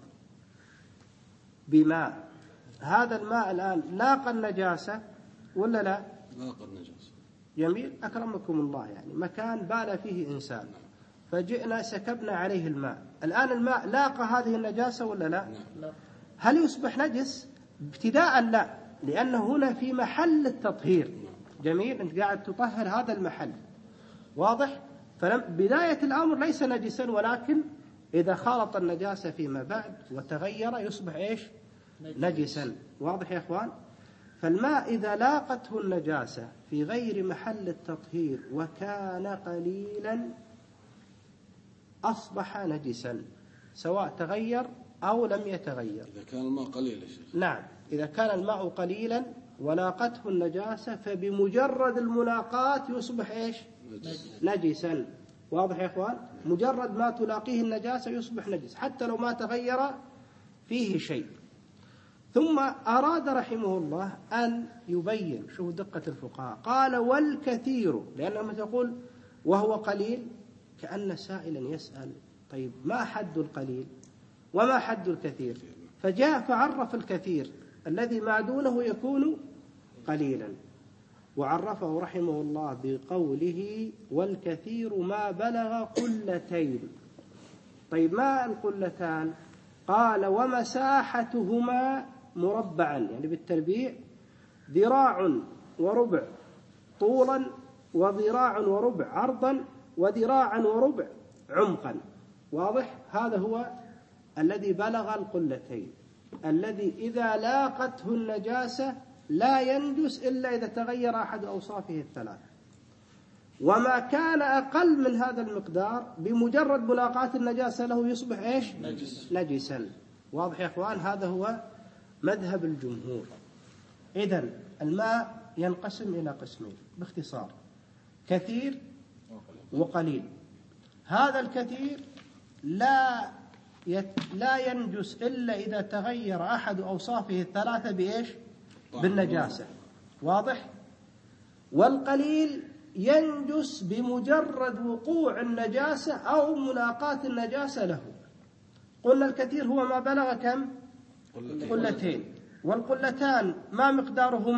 بماء، هذا الماء الآن لاقى النجاسة ولا لا؟ لاقى النجاسة. جميل. أكرمكم الله، يعني مكان بال فيه إنسان فجئنا سكبنا عليه الماء، الآن الماء لاقى هذه النجاسة ولا لا؟ لا. هل يصبح نجس؟ ابتداء لا، لأنه هنا في محل التطهير. جميل. أنت قاعد تطهر هذا المحل. واضح؟ فبداية الأمر ليس نجسا، ولكن إذا خالط النجاسة فيما بعد وتغير يصبح إيش؟ نجسا. واضح يا إخوان؟ فالماء إذا لاقته النجاسة في غير محل التطهير وكان قليلا أصبح نجسا، سواء تغير أو لم يتغير. إذا كان الماء قليل يا شيخ. نعم، إذا كان الماء قليلا ولاقته النجاسة فبمجرد الملاقاة يصبح إيش؟ نجس. نجسا. واضح يا إخوان؟ مجرد ما تلاقيه النجاسة يصبح نجس، حتى لو ما تغير فيه شيء. ثم أراد رحمه الله أن يبين، شوف دقة الفقهاء، قال: والكثير، لأن لما تقول وهو قليل كأن سائلا يسأل: طيب ما حد القليل وما حد الكثير؟ فجاء فعرف الكثير الذي ما دونه يكون قليلا، وعرفه رحمه الله بقوله: والكثير ما بلغ قلتين. طيب ما القلتان؟ قال: ومساحتهما مربعا، يعني بالتربيع، ذراع وربع طولا، وذراع وربع عرضا، وذراعا وربع عمقا. واضح؟ هذا هو الذي بلغ القلتين، الذي إذا لاقته النجاسة لا ينجس إلا إذا تغير أحد أوصافه الثلاثة. وما كان أقل من هذا المقدار بمجرد ملاقاة النجاسة له يصبح إيش؟ نجس. نجسا. واضح يا إخوان؟ هذا هو مذهب الجمهور. إذن الماء ينقسم إلى قسمين باختصار: كثير وقليل. هذا الكثير لا يت... لا ينجس إلا إذا تغير أحد أوصافه الثلاثة بإيش؟ بالنجاسة. واضح؟ والقليل ينجس بمجرد وقوع النجاسة أو ملاقاة النجاسة له. قلنا الكثير هو ما بلغ كم؟ قلتين. والقلتان ما مقدارهما؟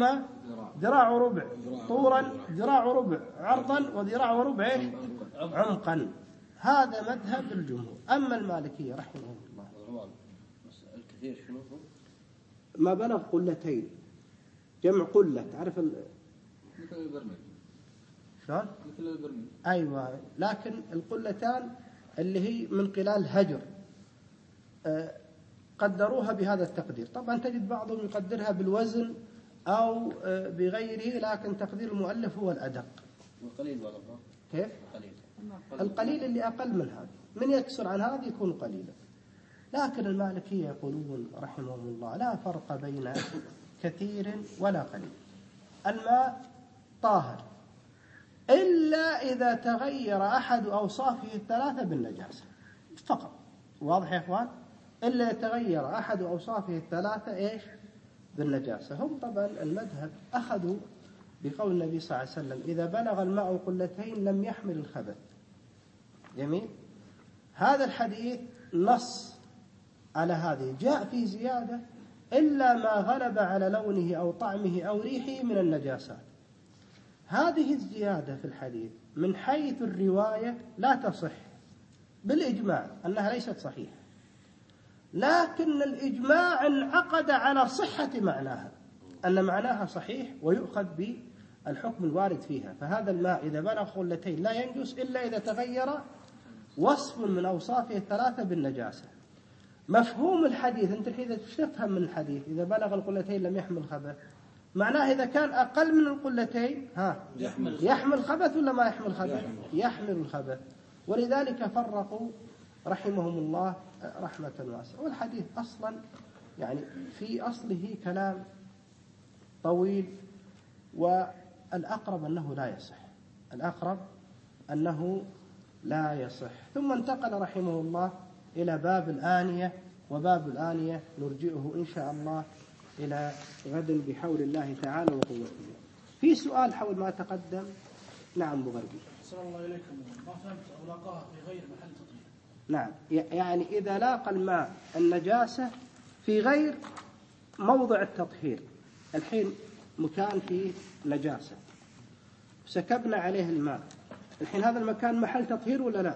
ذراع وربع طولا، ذراع وربع عرضا، وذراع وربع إيش؟ عمقا. هذا مذهب الجمهور. أما المالكية رحمهم الله الكثير شنو هو؟ ما بلغ قلتين، جمع قلة، تعرف ال... مثل البرميل. شلون؟ مثل البرميل. أيوة، لكن القلتان اللي هي من قلال هجر أه قدروها بهذا التقدير. طبعا تجد بعضهم يقدرها بالوزن أو أه بغيره، لكن تقدير المؤلف هو الأدق. والقليل والله كيف؟ القليل. القليل اللي أقل من هذا، من يكسر عن هذا يكون قليلا. لكن المالكية يقولون رحمهم الله لا فرق بين كثير ولا قليل. الماء طاهر إلا إذا تغير أحد أوصافه الثلاثة بالنجاسة فقط. واضح يا إخوان؟ إلا يتغير أحد أوصافه الثلاثة إيش؟ بالنجاسة. هم طبعا المذهب أخذوا بقول النبي صلى الله عليه وسلم إذا بلغ الماء قلتين لم يحمل الخبث. جميل. هذا الحديث نص على هذه، جاء في زيادة إلا ما غلب على لونه أو طعمه أو ريحه من النجاسات. هذه الزيادة في الحديث من حيث الرواية لا تصح بالإجماع أنها ليست صحيحة، لكن الإجماع انعقد على صحة معناها، أن معناها صحيح ويؤخذ بالحكم الوارد فيها. فهذا الماء إذا بلغ قلتين لا ينجس إلا إذا تغير وصف من أوصافه الثلاثة بالنجاسة. مفهوم الحديث أنت الحين تفهم من الحديث إذا بلغ القلتين لم يحمل خبث، معناه إذا كان أقل من القلتين ها يحمل, يحمل خبث ولا ما يحمل خبث؟ يحمل, يحمل الخبث. ولذلك فرقوا رحمهم الله رحمة واسعة. والحديث أصلا يعني في أصله كلام طويل، والأقرب أنه لا يصح، الأقرب أنه لا يصح. ثم انتقل رحمه الله إلى باب الآنية، وباب الآنية نرجئه إن شاء الله إلى غد بحول الله تعالى وقوته. في سؤال حول ما تقدم. نعم بغربي. صلى الله إليكم. ما فهمت أو لاقاها في غير محل تطهير. نعم، يعني إذا لاقى الماء النجاسة في غير موضع التطهير، الحين مكان فيه نجاسة سكبنا عليه الماء، الحين هذا المكان محل تطهير ولا لا؟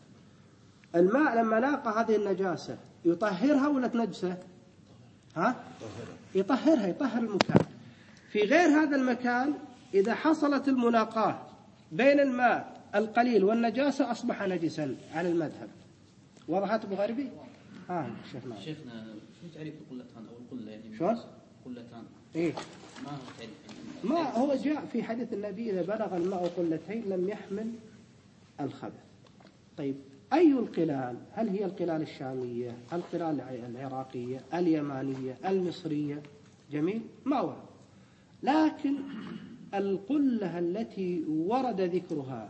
الماء لما لاقى هذه النجاسة يطهرها ولا تنجسه؟ ها؟ يطهرها، يطهر المكان. في غير هذا المكان إذا حصلت الملاقاة بين الماء القليل والنجاسة أصبح نجسا على المذهب. وضحت أبو غربي؟ ها شيخنا. شيخنا شو تعريف القلتان أو القلة يعني؟ شلون؟ قلتان. إيه. ما هو تعريف؟ ما هو جاء في حديث النبي إذا بلغ الماء قلتين لم يحمل الخبث. طيب أي القلال؟ هل هي القلال الشامية، القلال العراقية، اليمانية، المصرية؟ جميل، ما ورد. لكن القلة التي ورد ذكرها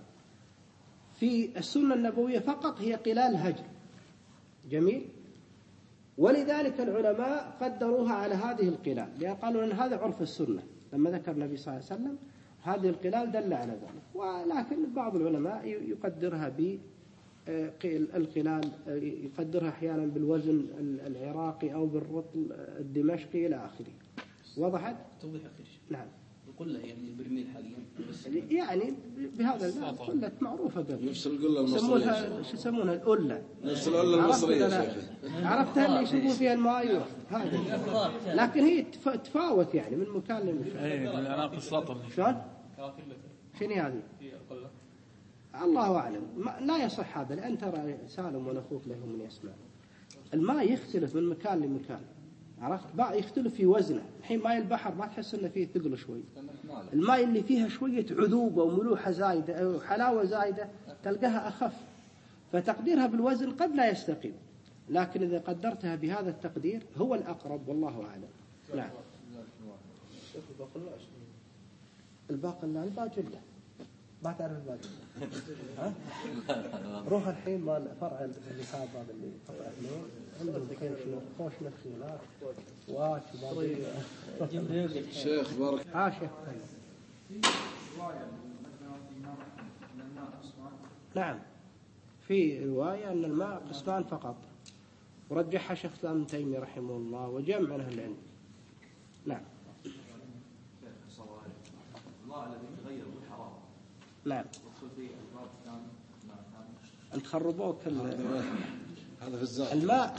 في السنة النبوية فقط هي قلال هجر. جميل. ولذلك العلماء قدروها على هذه القلال، لأن قالوا أن هذا عرف السنة. لما ذكر النبي صلى الله عليه وسلم هذه القلال دل على ذلك. ولكن بعض العلماء يقدرها ب القلال، يقدرها أحيانا بالوزن العراقي أو بالرطل الدمشقي إلى آخره. وضحت؟ توضيح أخير. نعم. القلة يعني البرميل حاليا. يعني بهذا الباب قلة معروفة قبل. نفس القلة المصرية. يسمونها شو يسمونها القلة. نفس القلة المصرية شيخ. عرفتها اللي يشوفون فيها الماء هذه. لكن هي تفاوت يعني من مكان لمكان. إيه من عناق السطل. شلون؟ شنو هذه؟ الله أعلم. لا يصح هذا، لأن ترى سالم ونخوك له من يسمع. الماء يختلف من مكان لمكان، عرفت؟ بقى يختلف في وزنه. الحين ماء البحر ما تحس إنه فيه ثقل شوي. الماء اللي فيها شوية عذوبة وملوحة زايدة أو حلاوة زايدة تلقاها أخف، فتقديرها بالوزن قد لا يستقيم. لكن إذا قدرتها بهذا التقدير هو الأقرب والله أعلم. نعم. الباقلة الباجلة ما تعرف الباجلة؟ ها؟ روح الحين مال فرع اللي هذا اللي فرع النور عندهم خوش نفسيات واش شيخ بارك. ها شيخ. نعم في رواية أن الماء قسمان فقط، ورجحها شيخ الإسلام ابن تيمية رحمه الله وجمع من أهل العلم. نعم. الأعضاء الذي تغير بالحرارة. نعم. يدخل فيه الباب الثاني الماء الثاني. أنت خربوك هذا في الزاد. الماء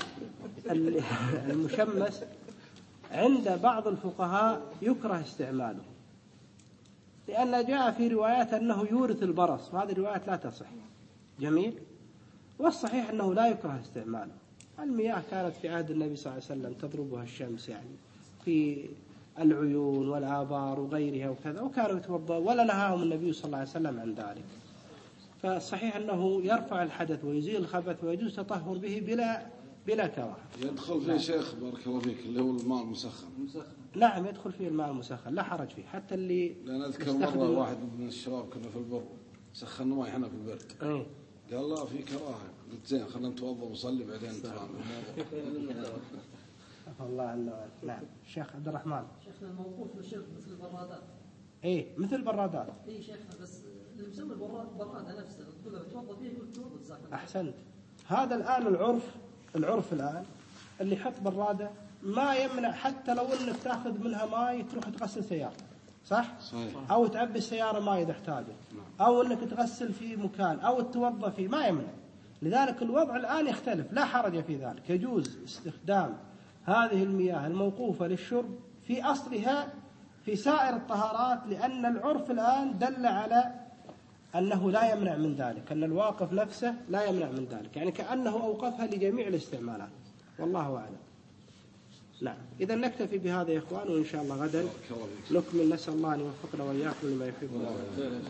المشمس عند بعض الفقهاء يكره استعماله، لأن جاء في روايات أنه يورث البرص، وهذه الروايات لا تصح. جميل. والصحيح أنه لا يكره استعماله. المياه كانت في عهد النبي صلى الله عليه وسلم تضربها الشمس يعني في العيون والآبار وغيرها وكذا، وكانوا يتوضأ ولا نهاهم النبي صلى الله عليه وسلم عن ذلك. فالصحيح أنه يرفع الحدث ويزيل الخبث ويجوز تطهر به بلا بلا كراهة. يدخل فيه شيخ بارك الله فيك اللي هو الماء المسخن. نعم يدخل فيه الماء المسخن لا حرج فيه، حتى اللي لأن أذكر مرة واحد من الشباب كنا في البر سخنا ماء احنا في البرد. ايه قال لا في كراهة. قلت زين خلنا نتوضأ ونصلي بعدين نتفاهم. الله الله. نعم الشيخ عبد الرحمن. شيخنا الموقوف للشرب مثل البرادات. ايه مثل البرادات. اي شيخنا بس اللي مسمى البرادة نفسها تقول له توضأ فيه يقول توضأ جزاك الله. أحسنت. هذا الآن العرف العرف الآن اللي يحط برادة ما يمنع حتى لو انك تاخذ منها ماء تروح تغسل سيارة، صح؟ صحيح. او تعبي السيارة ماء اذا احتاجت، او انك تغسل في مكان او تتوضا فيه، ما يمنع. لذلك الوضع الآن يختلف، لا حرج في ذلك. يجوز استخدام هذه المياه الموقوفة للشرب في أصلها في سائر الطهارات، لأن العرف الآن دل على أنه لا يمنع من ذلك، أن الواقف نفسه لا يمنع من ذلك، يعني كأنه أوقفها لجميع الاستعمالات. والله أعلم. نعم. إذا نكتفي بهذا يا إخوان، وإن شاء الله غدا نكمل. نسأل الله أن يوفقنا وإياكم لما يحب الله.